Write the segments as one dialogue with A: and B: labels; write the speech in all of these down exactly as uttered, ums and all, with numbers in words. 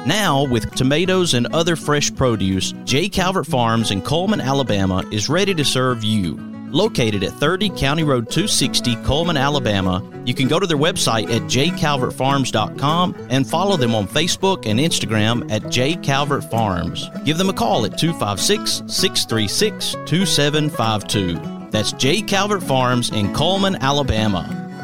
A: Now, with tomatoes and other fresh produce, J. Calvert Farms in Coleman, Alabama is ready to serve you. Located at thirty County Road two sixty, Coleman, Alabama, you can go to their website at j calvert farms dot com and follow them on Facebook and Instagram at J. Calvert Farms. Give them a call at two five six, six three six, two seven five two. That's J. Calvert Farms in Coleman, Alabama.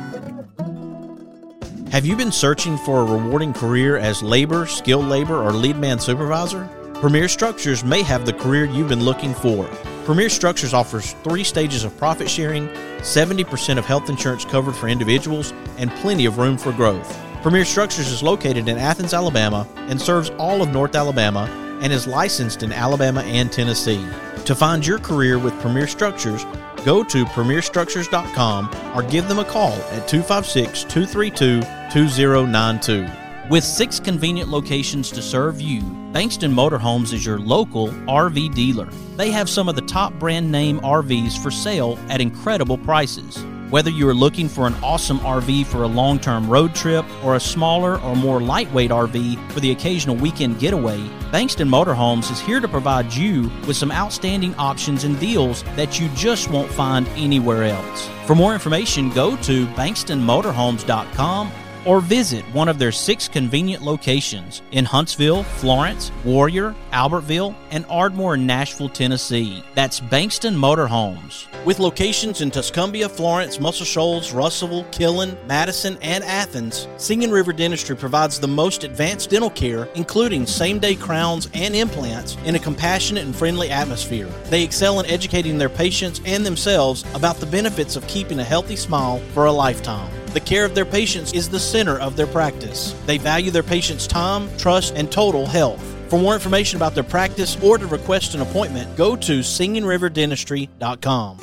A: Have you been searching for a rewarding career as labor, skilled labor, or lead man supervisor? Premier Structures may have the career you've been looking for. Premier Structures offers three stages of profit sharing, seventy percent of health insurance covered for individuals, and plenty of room for growth. Premier Structures is located in Athens, Alabama, and serves all of North Alabama, and is licensed in Alabama and Tennessee. To find your career with Premier Structures, go to premier structures dot com or give them a call at two five six, two three two, two zero nine two. With six convenient locations to serve you, Bankston Motorhomes is your local R V dealer. They have some of the top brand name R Vs for sale at incredible prices. Whether you are looking for an awesome R V for a long-term road trip or a smaller or more lightweight R V for the occasional weekend getaway, Bankston Motorhomes is here to provide you with some outstanding options and deals that you just won't find anywhere else. For more information, go to bankston motorhomes dot com or visit one of their six convenient locations in Huntsville, Florence, Warrior, Albertville, and Ardmore in Nashville, Tennessee. That's Bankston Motorhomes. With locations in Tuscumbia, Florence, Muscle Shoals, Russellville, Killen, Madison, and Athens, Singing River Dentistry provides the most advanced dental care, including same-day crowns and implants, in a compassionate and friendly atmosphere. They excel in educating their patients and themselves about the benefits of keeping a healthy smile for a lifetime. The care of their patients is the center of their practice. They value their patients' time, trust, and total health. For more information about their practice or to request an appointment, go to singing river dentistry dot com.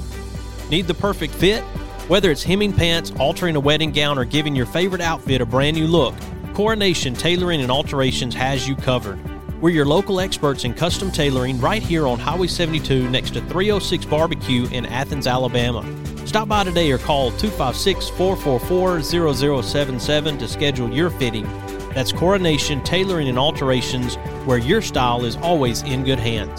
A: Need the perfect fit? Whether it's hemming pants, altering a wedding gown, or giving your favorite outfit a brand new look, Coronation Tailoring and Alterations has you covered. We're your local experts in custom tailoring right here on Highway seventy-two next to three oh six Barbecue in Athens, Alabama. Stop by today or call two five six, four four four, zero zero seven seven to schedule your fitting. That's Coronation Tailoring and Alterations, where your style is always in good hands.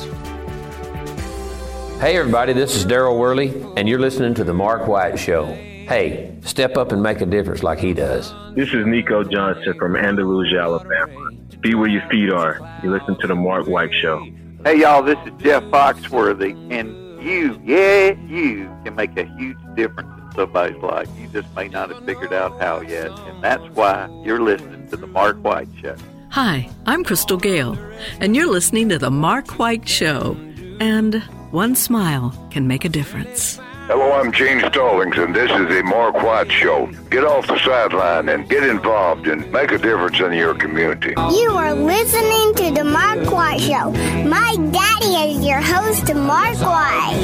B: Hey everybody, this is Daryl Worley, and you're listening to The Mark White Show. Hey, step up and make a difference like he does.
C: This is Nico Johnson from Andalusia, Alabama. Be where your feet are. You listen to The Mark White Show.
D: Hey y'all, this is Jeff Foxworthy, and you, yeah, you can make a huge difference in somebody's life. You just may not have figured out how yet, and that's why you're listening to The Mark White Show.
E: Hi, I'm Crystal Gale, and you're listening to The Mark White Show. And one smile can make a difference.
F: Hello, I'm Gene Stallings, and this is the Mark White Show. Get off the sideline and get involved and make a difference in your community.
G: You are listening to The Mark White Show. My daddy is your host, Mark White.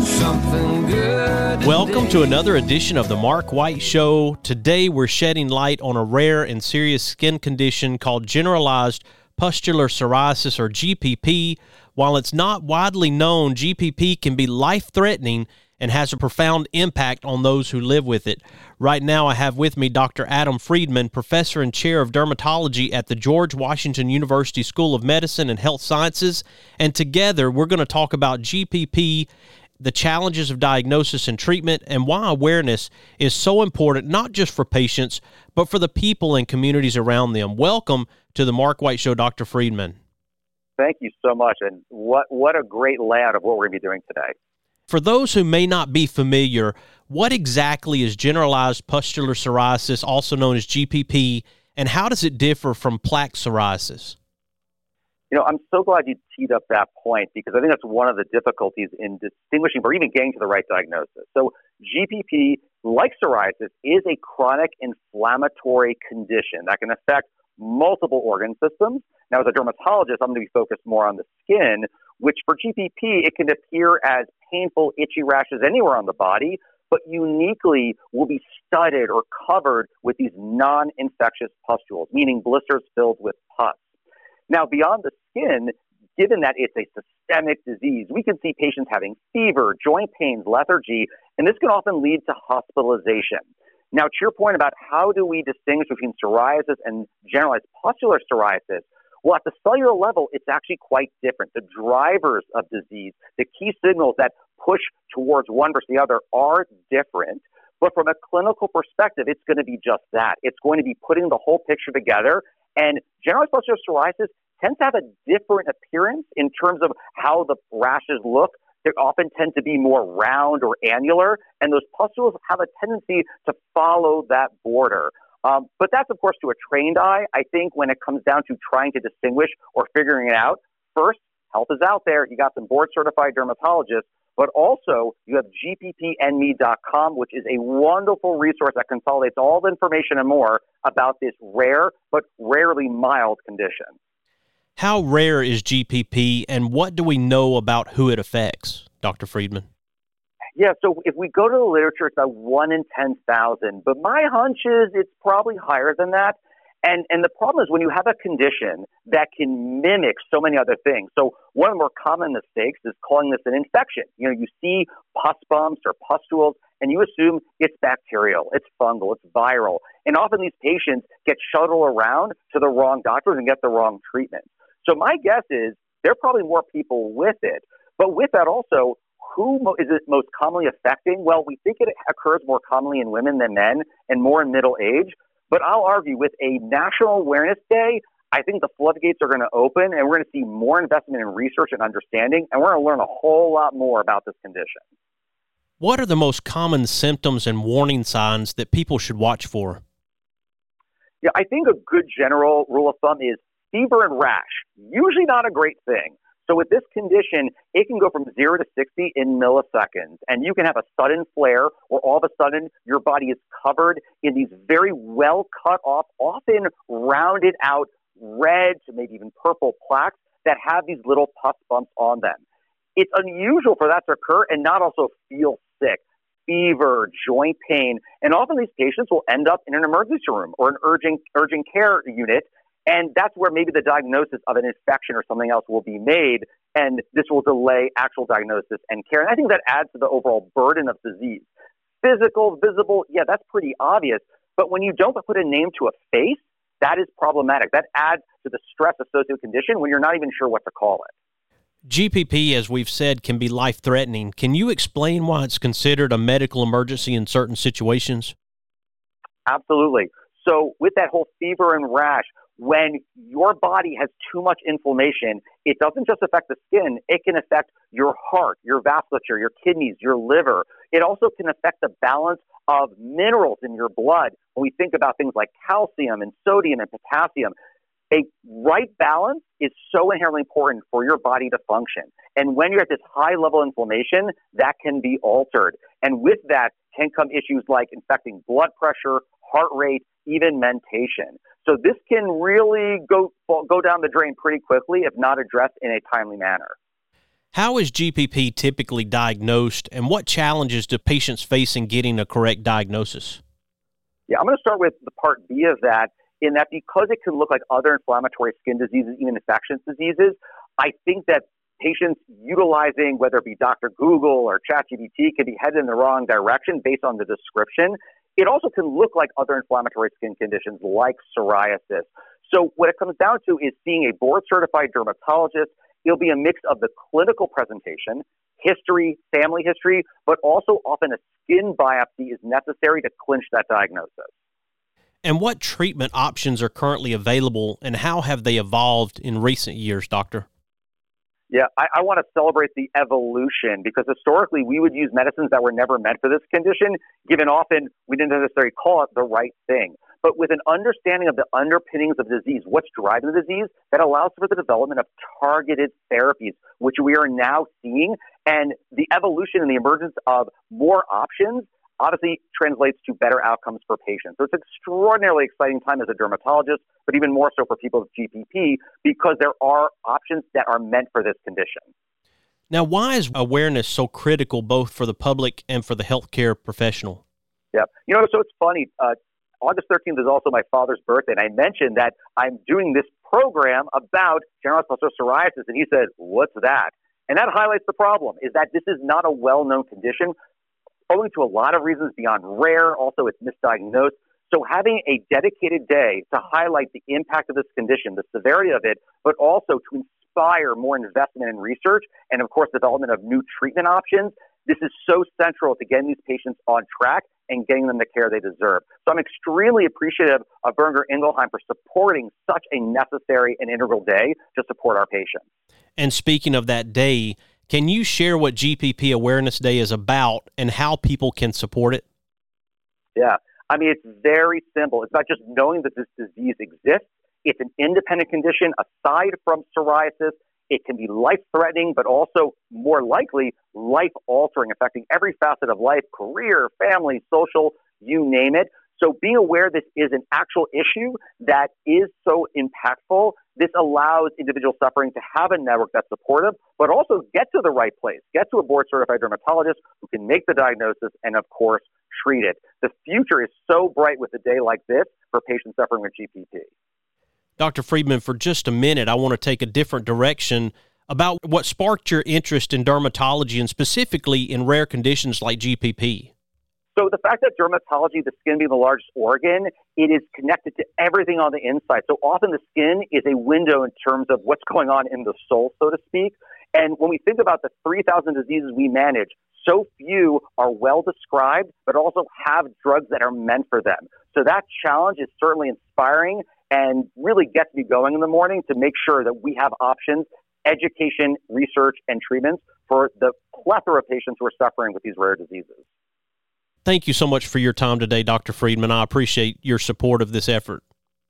A: Welcome to another edition of The Mark White Show. Today we're shedding light on a rare and serious skin condition called generalized pustular psoriasis, or G P P. While it's not widely known, G P P can be life-threatening and has a profound impact on those who live with it. Right now, I have with me Doctor Adam Friedman, professor and chair of dermatology at the George Washington University School of Medicine and Health Sciences, and together we're going to talk about G P P, the challenges of diagnosis and treatment, and why awareness is so important, not just for patients, but for the people and communities around them. Welcome to the Mark White Show, Doctor Friedman.
H: Thank you so much, and what, what a great layout of what we're going to be doing today.
A: For those who may not be familiar, what exactly is generalized pustular psoriasis, also known as G P P, and how does it differ from plaque psoriasis?
H: You know, I'm so glad you teed up that point, because I think that's one of the difficulties in distinguishing or even getting to the right diagnosis. So G P P, like psoriasis, is a chronic inflammatory condition that can affect multiple organ systems. Now, as a dermatologist, I'm going to be focused more on the skin, which for G P P, it can appear as painful, itchy rashes anywhere on the body, but uniquely will be studded or covered with these non-infectious pustules, meaning blisters filled with pus. Now, beyond the skin, given that it's a systemic disease, we can see patients having fever, joint pains, lethargy, and this can often lead to hospitalization. Now, to your point about how do we distinguish between psoriasis and generalized pustular psoriasis, Well, at the cellular level, it's actually quite different. The drivers of disease, the key signals that push towards one versus the other are different. But from a clinical perspective, it's going to be just that. It's going to be putting the whole picture together. And generalized pustular psoriasis tends to have a different appearance in terms of how the rashes look. They often tend to be more round or annular, and those pustules have a tendency to follow that border. Um, but that's, of course, to a trained eye. I think when it comes down to trying to distinguish or figuring it out, first, help is out there. You got some board-certified dermatologists, but also you have G P P N me dot com, which is a wonderful resource that consolidates all the information and more about this rare but rarely mild condition.
I: How rare is G P P, and what do we know about who it affects, Doctor Friedman?
H: Yeah, so if we go to the literature, it's about one in ten thousand. But my hunch is it's probably higher than that. And and the problem is when you have a condition that can mimic so many other things. So one of the more common mistakes is calling this an infection. You know, you see pus bumps or pustules, and you assume it's bacterial, it's fungal, it's viral. And often these patients get shuttled around to the wrong doctors and get the wrong treatment. So my guess is there are probably more people with it. But with that also, who mo- is it most commonly affecting? Well, we think it occurs more commonly in women than men and more in middle age. But I'll argue with a National Awareness Day, I think the floodgates are going to open and we're going to see more investment in research and understanding, and we're going to learn a whole lot more about this condition.
I: What are the most common symptoms and warning signs that people should watch for?
H: Yeah, I think a good general rule of thumb is fever and rash. Usually not a great thing. So with this condition, it can go from zero to sixty in milliseconds, and you can have a sudden flare or all of a sudden your body is covered in these very well cut off, often rounded out red to maybe even purple plaques that have these little pus bumps on them. It's unusual for that to occur and not also feel sick, fever, joint pain, and often these patients will end up in an emergency room or an urgent, urgent care unit. And that's where maybe the diagnosis of an infection or something else will be made, and this will delay actual diagnosis and care. And I think that adds to the overall burden of disease. Physical, visible, yeah, that's pretty obvious. But when you don't put a name to a face, that is problematic. That adds to the stress associated with condition when you're not even sure what to call it.
I: G P P, as we've said, can be life-threatening. Can you explain why it's considered a medical emergency in certain situations?
H: Absolutely. So with that whole fever and rash, when your body has too much inflammation, it doesn't just affect the skin, it can affect your heart, your vasculature, your kidneys, your liver. It also can affect the balance of minerals in your blood. When we think about things like calcium and sodium and potassium, a right balance is so inherently important for your body to function. And when you're at this high level of inflammation, that can be altered. And with that can come issues like infecting blood pressure, heart rate, even mentation. So this can really go go down the drain pretty quickly if not addressed in a timely manner.
I: How is G P P typically diagnosed, and what challenges do patients face in getting a correct diagnosis?
H: Yeah, I'm going to start with the part B of that, in that because it can look like other inflammatory skin diseases, even infectious diseases, I think that patients utilizing, whether it be Doctor Google or ChatGPT, can be headed in the wrong direction based on the description. It also can look like other inflammatory skin conditions like psoriasis. So what it comes down to is seeing a board-certified dermatologist. It'll be a mix of the clinical presentation, history, family history, but also often a skin biopsy is necessary to clinch that diagnosis.
I: And what treatment options are currently available, and how have they evolved in recent years, Doctor?
H: Yeah, I, I want to celebrate the evolution, because historically we would use medicines that were never meant for this condition, given often we didn't necessarily call it the right thing. But with an understanding of the underpinnings of disease, what's driving the disease, that allows for the development of targeted therapies, which we are now seeing. And the evolution and the emergence of more options obviously translates to better outcomes for patients. So it's an extraordinarily exciting time as a dermatologist, but even more so for people with G P P, because there are options that are meant for this condition.
I: Now, why is awareness so critical both for the public and for the healthcare professional?
H: Yeah. You know, so it's funny. Uh, August thirteenth is also my father's birthday, and I mentioned that I'm doing this program about generalized pustular psoriasis, and he said, "What's that?" And that highlights the problem, is that this is not a well-known condition, owing to a lot of reasons beyond rare. Also, it's misdiagnosed. So having a dedicated day to highlight the impact of this condition, the severity of it, but also to inspire more investment in research and, of course, development of new treatment options, this is so central to getting these patients on track and getting them the care they deserve. So I'm extremely appreciative of Boehringer Ingelheim for supporting such a necessary and integral day to support our patients.
I: And speaking of that day, can you share what G P P Awareness Day is about and how people can support it?
H: Yeah. I mean, it's very simple. It's not just knowing that this disease exists. It's an independent condition aside from psoriasis. It can be life-threatening, but also more likely life-altering, affecting every facet of life, career, family, social, you name it. So being aware this is an actual issue that is so impactful, this allows individuals suffering to have a network that's supportive, but also get to the right place, get to a board-certified dermatologist who can make the diagnosis and, of course, treat it. The future is so bright with a day like this for patients suffering with G P P.
I: Doctor Friedman, for just a minute, I want to take a different direction about what sparked your interest in dermatology and specifically in rare conditions like G P P.
H: So the fact that dermatology, the skin being the largest organ, it is connected to everything on the inside. So often the skin is a window in terms of what's going on in the soul, so to speak. And when we think about the three thousand diseases we manage, so few are well described, but also have drugs that are meant for them. So that challenge is certainly inspiring and really gets me going in the morning to make sure that we have options, education, research, and treatments for the plethora of patients who are suffering with these rare diseases.
I: Thank you so much for your time today, Doctor Friedman. I appreciate your support of this effort.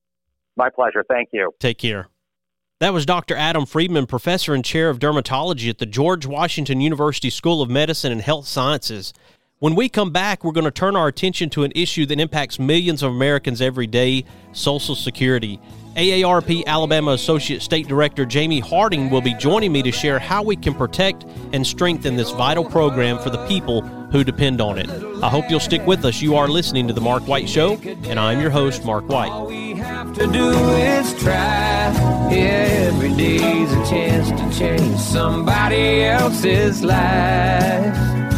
H: My pleasure. Thank you.
I: Take care. That was Doctor Adam Friedman, professor and chair of dermatology at the George Washington University School of Medicine and Health Sciences. When we come back, we're going to turn our attention to an issue that impacts millions of Americans every day, Social Security. A A R P Alabama Associate State Director Jamie Harding will be joining me to share how we can protect and strengthen this vital program for the people who depend on it. I hope you'll stick with us. You are listening to The Mark White Show, and I'm your host, Mark White.
J: All we have to do is try. Every day's a chance to change somebody else's life.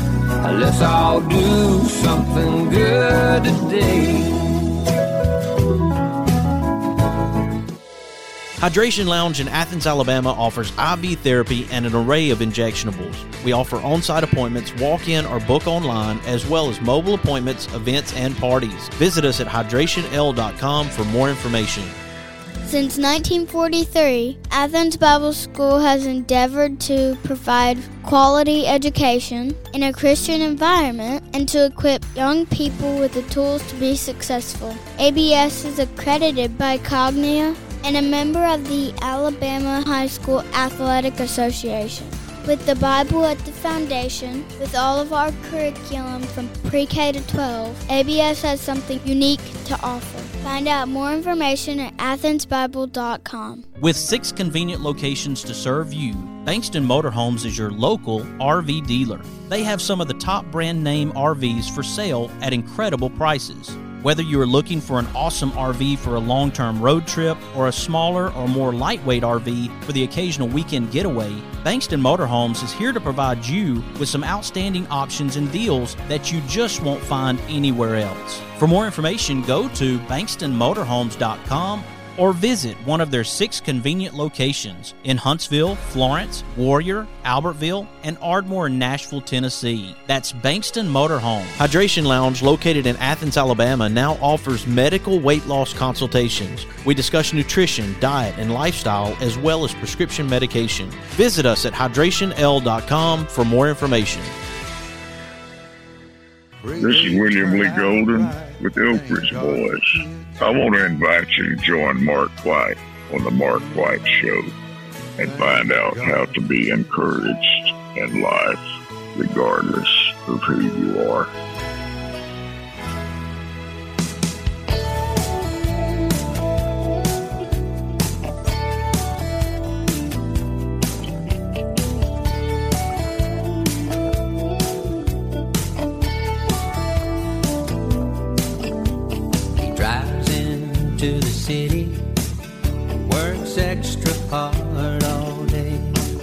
J: Let's all do something good today.
A: Hydration Lounge in Athens, Alabama offers I V therapy and an array of injectionables. We offer on-site appointments, walk-in or book online, as well as mobile appointments, events, and parties. Visit us at hydration l dot com for more information.
G: Since nineteen forty-three, Athens Bible School has endeavored to provide quality education in a Christian environment and to equip young people with the tools to be successful. A B S is accredited by Cognia and a member of the Alabama High School Athletic Association. With the Bible at the foundation, with all of our curriculum from pre-K to twelve, A B S has something unique to offer. Find out more information at athens bible dot com.
A: With six convenient locations to serve you, Bankston Motorhomes is your local R V dealer. They have some of the top brand name R Vs for sale at incredible prices. Whether you are looking for an awesome R V for a long-term road trip or a smaller or more lightweight R V for the occasional weekend getaway, Bankston Motorhomes is here to provide you with some outstanding options and deals that you just won't find anywhere else. For more information, go to bankston motorhomes dot com or visit one of their six convenient locations in Huntsville, Florence, Warrior, Albertville, and Ardmore, Nashville, Tennessee. That's Bankston Motorhome. Hydration Lounge, located in Athens, Alabama, now offers medical weight loss consultations. We discuss nutrition, diet, and lifestyle, as well as prescription medication. Visit us at hydration l dot com for more information.
F: This is William Lee Golden with the Oak Ridge Boys. I want to invite you to join Mark White on the Mark White Show and find out how to be encouraged in life, regardless of who you are.
J: To the city, works extra hard all day,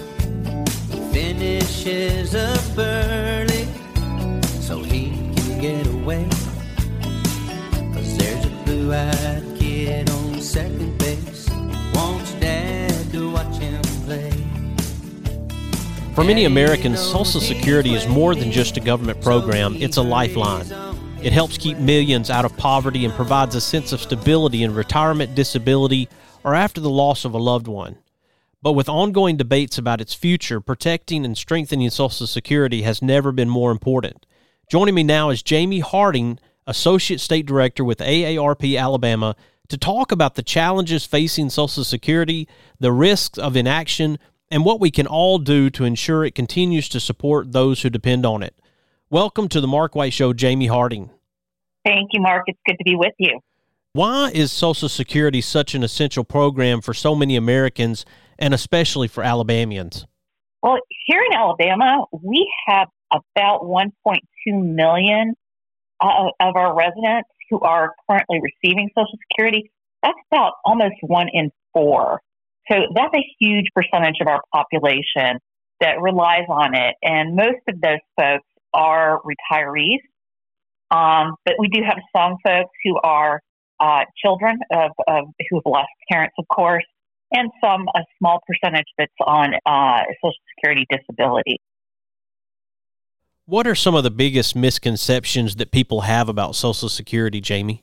J: finishes up early so he can get away, 'cause there's a
K: blue-eyed kid on second base wants dad to watch him play.
I: For many Americans, Social Security is more than just a government program. It's a lifeline. It helps keep millions out of poverty and provides a sense of stability in retirement, disability, or after the loss of a loved one. But with ongoing debates about its future, protecting and strengthening Social Security has never been more important. Joining me now is Jamie Harding, Associate State Director with A A R P Alabama, to talk about the challenges facing Social Security, the risks of inaction, and what we can all do to ensure it continues to support those who depend on it. Welcome to the Mark White Show, Jamie Harding.
L: Thank you, Mark. It's good to be with you.
I: Why is Social Security such an essential program for so many Americans, and especially for Alabamians?
L: Well, here in Alabama, we have about one point two million uh, of our residents who are currently receiving Social Security. That's about almost one in four. So that's a huge percentage of our population that relies on it. And most of those folks are retirees. Um, but we do have some folks who are uh, children of, of who have lost parents, of course, and some, a small percentage that's on uh, Social Security disability.
I: What are some of the biggest misconceptions that people have about Social Security, Jamie?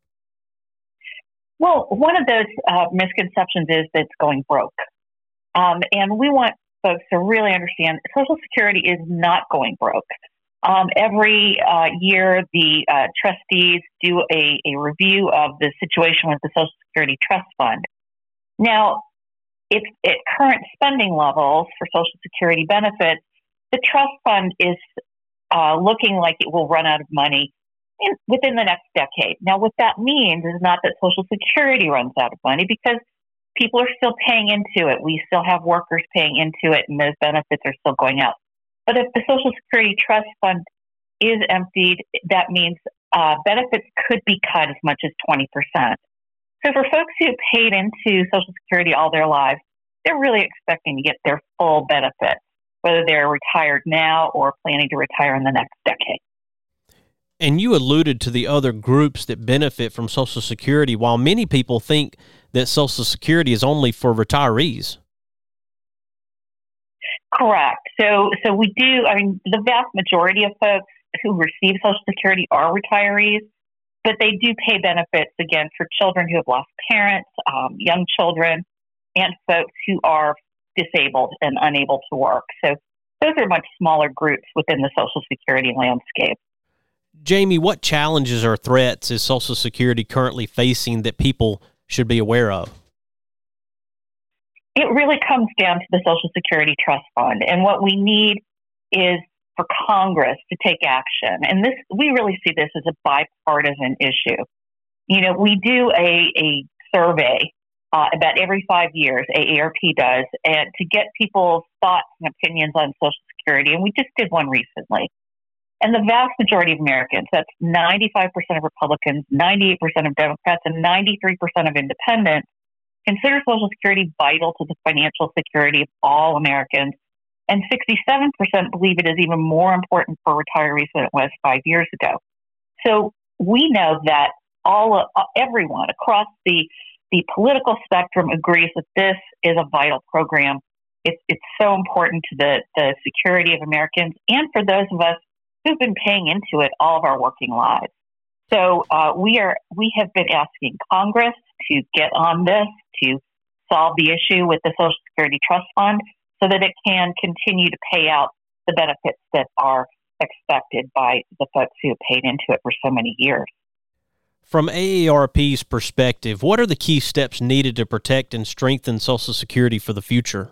L: Well, one of those uh, misconceptions is that it's going broke. Um, and we want folks to really understand Social Security is not going broke. Um, every uh, year, the uh, trustees do a, a review of the situation with the Social Security Trust Fund. Now, it's at current spending levels for Social Security benefits, the trust fund is uh, looking like it will run out of money in, within the next decade. Now, what that means is not that Social Security runs out of money, because people are still paying into it. We still have workers paying into it, and those benefits are still going out. But if the Social Security Trust Fund is emptied, that means uh, benefits could be cut as much as twenty percent. So for folks who paid into Social Security all their lives, they're really expecting to get their full benefits, whether they're retired now or planning to retire in the next decade.
I: And you alluded to the other groups that benefit from Social Security, while many people think that Social Security is only for retirees.
L: Correct. So so we do, I mean, the vast majority of folks who receive Social Security are retirees, but they do pay benefits, again, for children who have lost parents, um, young children, and folks who are disabled and unable to work. So those are much smaller groups within the Social Security landscape.
I: Jamie, what challenges or threats is Social Security currently facing that people should be aware of?
L: It really comes down to the Social Security Trust Fund. And what we need is for Congress to take action. And this, we really see this as a bipartisan issue. You know, we do a, a survey uh, about every five years, A A R P does, and to get people's thoughts and opinions on Social Security. And we just did one recently. And the vast majority of Americans, that's ninety-five percent of Republicans, ninety-eight percent of Democrats, and ninety-three percent of independents, consider Social Security vital to the financial security of all Americans. And sixty-seven percent believe it is even more important for retirees than it was five years ago. So we know that all uh, everyone across the, the political spectrum agrees that this is a vital program. It's, it's so important to the, the security of Americans and for those of us who've been paying into it all of our working lives. So uh, we are we have been asking Congress to get on this, to solve the issue with the Social Security Trust Fund so that it can continue to pay out the benefits that are expected by the folks who have paid into it for so many years.
I: From A A R P's perspective, what are the key steps needed to protect and strengthen Social Security for the future?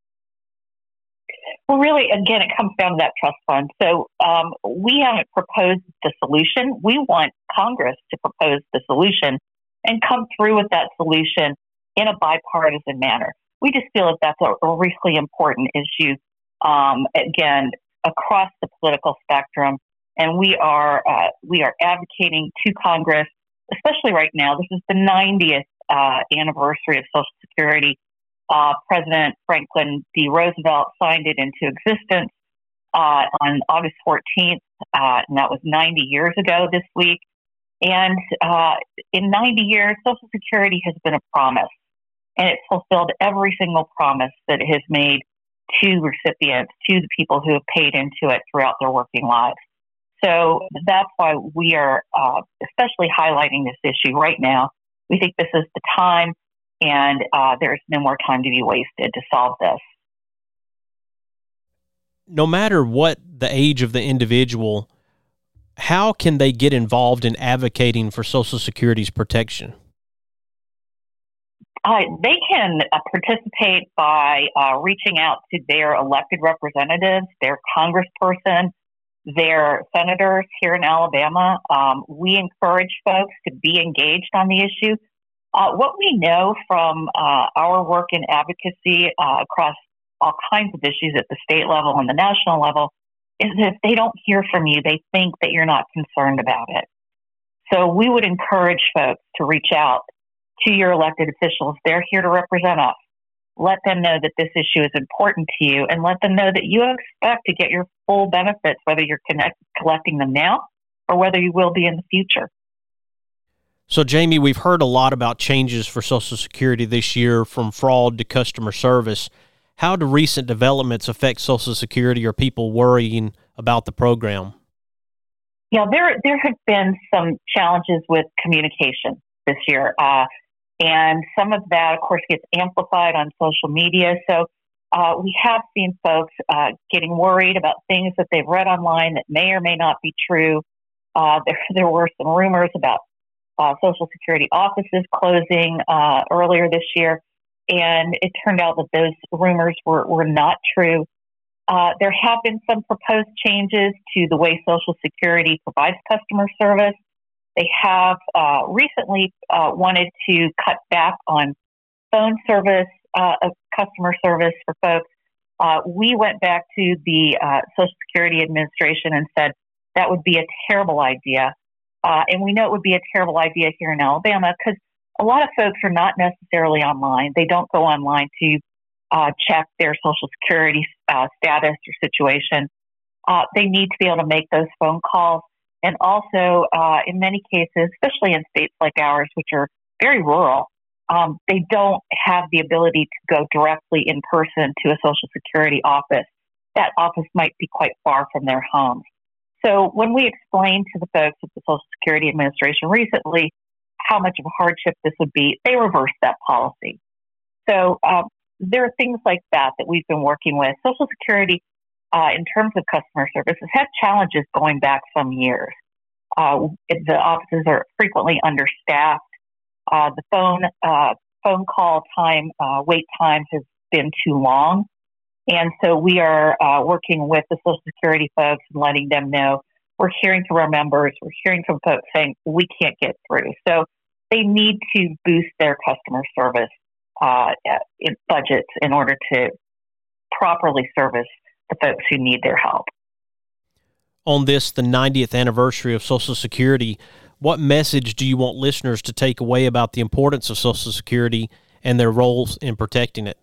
L: Well, really, again, it comes down to that trust fund. So um, we haven't proposed the solution. We want Congress to propose the solution and come through with that solution in a bipartisan manner. We just feel that that's a, a really important issue, um, again, across the political spectrum. And we are uh, we are advocating to Congress, especially right now. This is the ninetieth uh, anniversary of Social Security. Uh, President Franklin D. Roosevelt signed it into existence uh, on August fourteenth, uh, and that was ninety years ago this week. And uh, in ninety years, Social Security has been a promise, and it's fulfilled every single promise that it has made to recipients, to the people who have paid into it throughout their working lives. So that's why we are uh, especially highlighting this issue right now. We think this is the time, and uh, there's no more time to be wasted to solve this.
I: No matter what the age of the individual, how can they get involved in advocating for Social Security's protection?
L: Uh, they can uh, participate by uh, reaching out to their elected representatives, their congressperson, their senators here in Alabama. Um, we encourage folks to be engaged on the issue. Uh, what we know from uh, our work in advocacy uh, across all kinds of issues at the state level and the national level is that if they don't hear from you, they think that you're not concerned about it. So we would encourage folks to reach out to your elected officials. They're here to represent us. Let them know that this issue is important to you, and let them know that you expect to get your full benefits, whether you're connect, collecting them now or whether you will be in the future.
I: So, Jamie, we've heard a lot about changes for Social Security this year, from fraud to customer service. How do recent developments affect Social Security, or people worrying about the program?
L: Yeah, there there have been some challenges with communication this year. Uh, and some of that, of course, gets amplified on social media. So uh, we have seen folks uh, getting worried about things that they've read online that may or may not be true. Uh, there, there were some rumors about uh, Social Security offices closing uh, earlier this year. And it turned out that those rumors were, were not true. Uh, there have been some proposed changes to the way Social Security provides customer service. They have uh, recently uh, wanted to cut back on phone service, uh, of customer service for folks. Uh, we went back to the uh, Social Security Administration and said that would be a terrible idea. Uh, and we know it would be a terrible idea here in Alabama because a lot of folks are not necessarily online. They don't go online to uh, check their Social Security uh, status or situation. Uh, they need to be able to make those phone calls. And also, uh, in many cases, especially in states like ours, which are very rural, um, they don't have the ability to go directly in person to a Social Security office. That office might be quite far from their homes. So when we explained to the folks at the Social Security Administration recently how much of a hardship this would be, they reversed that policy. So um, there are things like that that we've been working with. Social Security, uh, in terms of customer service, has had challenges going back some years. Uh, the offices are frequently understaffed. Uh, the phone uh, phone call time, uh, wait time has been too long. And so we are uh, working with the Social Security folks and letting them know we're hearing from our members, we're hearing from folks saying we can't get through. So they need to boost their customer service uh, in budgets in order to properly service the folks who need their help.
I: On this, the ninetieth anniversary of Social Security, what message do you want listeners to take away about the importance of Social Security and their roles in protecting it?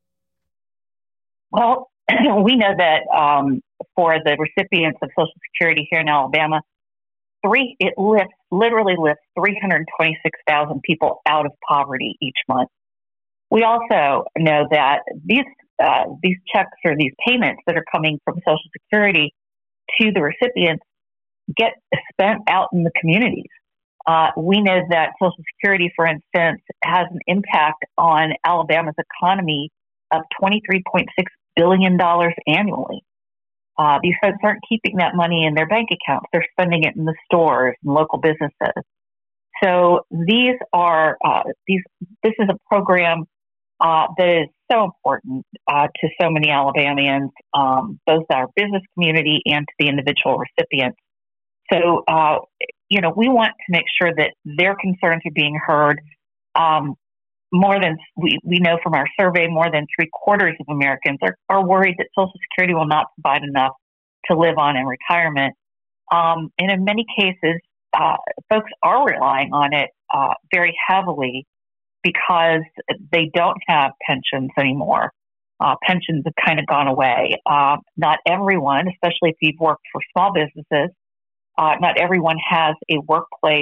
L: Well, we know that um, for the recipients of Social Security here in Alabama, three it lifts literally lifts three hundred twenty-six thousand people out of poverty each month. We also know that these uh, these checks or these payments that are coming from Social Security to the recipients get spent out in the communities. Uh, we know that Social Security, for instance, has an impact on Alabama's economy of twenty-three point six billion dollars annually. Uh, these folks aren't keeping that money in their bank accounts. They're spending it in the stores and local businesses. So these are, uh, these. this is a program uh, that is so important uh, to so many Alabamians, um, both our business community and to the individual recipients. So, uh, you know, we want to make sure that their concerns are being heard. Um, more than we, we know from our survey, more than three quarters of Americans are, are worried that Social Security will not provide enough to live on in retirement. Um, and in many cases, uh, folks are relying on it uh, very heavily because they don't have pensions anymore. Uh, pensions have kind of gone away. Uh, not everyone, especially if you've worked for small businesses, uh, not everyone has a workplace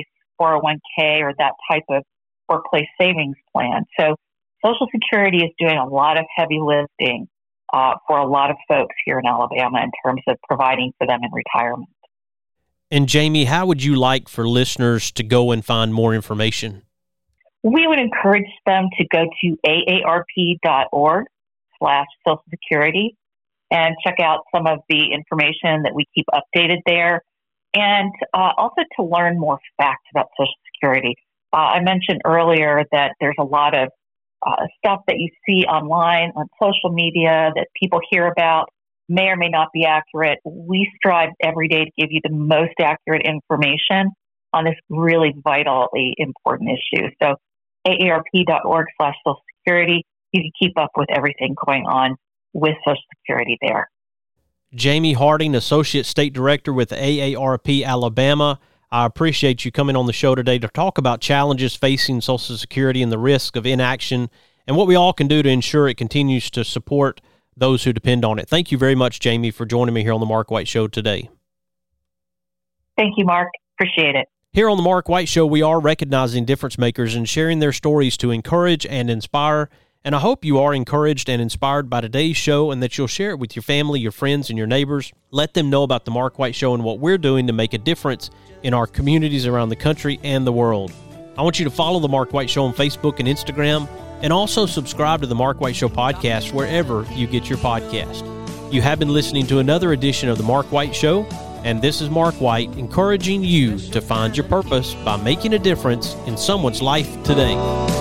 L: four oh one k or that type of workplace savings plan. So Social Security is doing a lot of heavy lifting uh, for a lot of folks here in Alabama in terms of providing for them in retirement.
I: And Jamie, how would you like for listeners to go and find more information?
L: We would encourage them to go to aarp.org slash Social Security and check out some of the information that we keep updated there, and uh, also to learn more facts about Social Security. Uh, I mentioned earlier that there's a lot of uh, stuff that you see online on social media that people hear about, may or may not be accurate. We strive every day to give you the most accurate information on this really vitally important issue. So aarp.org slash Social Security, you can keep up with everything going on with Social Security there.
I: Jamie Harding, Associate State Director with A A R P Alabama, I appreciate you coming on the show today to talk about challenges facing Social Security and the risk of inaction and what we all can do to ensure it continues to support those who depend on it. Thank you very much, Jamie, for joining me here on the Mark White Show today.
L: Thank you, Mark. Appreciate it.
I: Here on the Mark White Show, we are recognizing difference makers and sharing their stories to encourage and inspire. And I hope you are encouraged and inspired by today's show and that you'll share it with your family, your friends, and your neighbors. Let them know about the Mark White Show and what we're doing to make a difference in our communities around the country and the world. I want you to follow the Mark White Show on Facebook and Instagram, and also subscribe to the Mark White Show podcast wherever you get your podcast. You have been listening to another edition of the Mark White Show, and this is Mark White encouraging you to find your purpose by making a difference in someone's life today.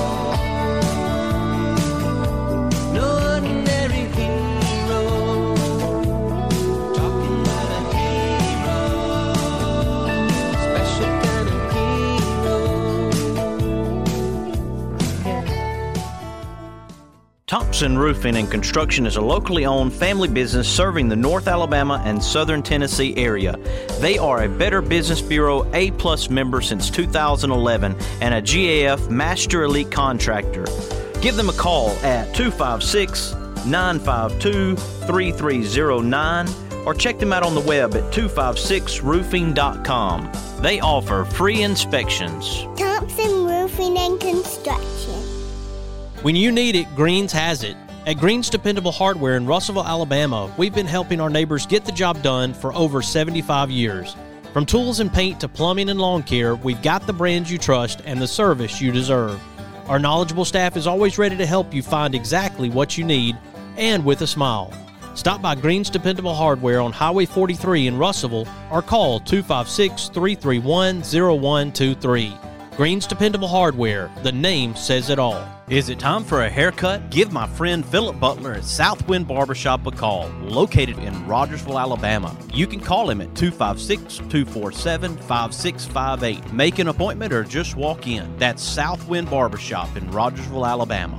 A: Thompson Roofing and Construction is a locally owned family business serving the North Alabama and Southern Tennessee area. They are a Better Business Bureau A-plus member since two thousand eleven and a G A F Master Elite Contractor. Give them a call at two five six, nine five two, three three zero nine or check them out on the web at two five six roofing dot com. They offer free inspections.
G: Thompson Roofing and Construction.
I: When you need it, Greens has it. At Greens Dependable Hardware in Russellville, Alabama, we've been helping our neighbors get the job done for over seventy-five years. From tools and paint to plumbing and lawn care, we've got the brands you trust and the service you deserve. Our knowledgeable staff is always ready to help you find exactly what you need, and with a smile. Stop by Greens Dependable Hardware on Highway forty-three in Russellville or call two five six, three three one, zero one two three. Greens Dependable Hardware, the name says it all.
A: Is it time for a haircut? Give my friend Philip Butler at Southwind Barbershop a call, located in Rogersville, Alabama. You can call him at two five six, two four seven, five six five eight. Make an appointment or just walk in. That's Southwind Barbershop in Rogersville, Alabama.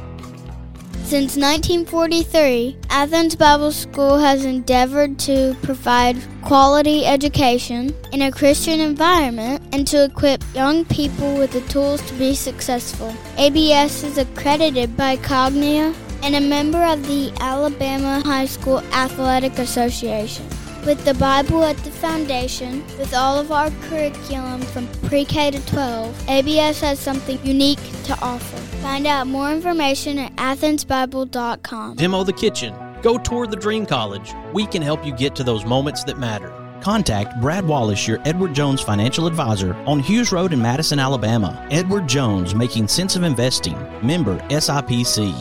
G: Since nineteen forty-three, Athens Bible School has endeavored to provide quality education in a Christian environment and to equip young people with the tools to be successful. A B S is accredited by Cognia and a member of the Alabama High School Athletic Association. With the Bible at the foundation, with all of our curriculum from pre-K to twelve, A B S has something unique to offer. Find out more information at athens bible dot com.
A: Demo the kitchen. Go tour the Dream College. We can help you get to those moments that matter. Contact Brad Wallace, your Edward Jones financial advisor, on Hughes Road in Madison, Alabama. Edward Jones, Making Sense of Investing. Member S I P C.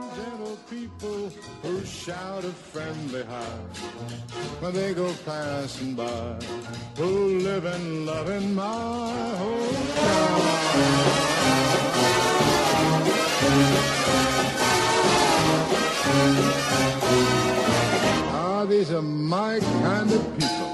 M: When they go passing by, who live and love in my hometown. Ah, these are my kind of people.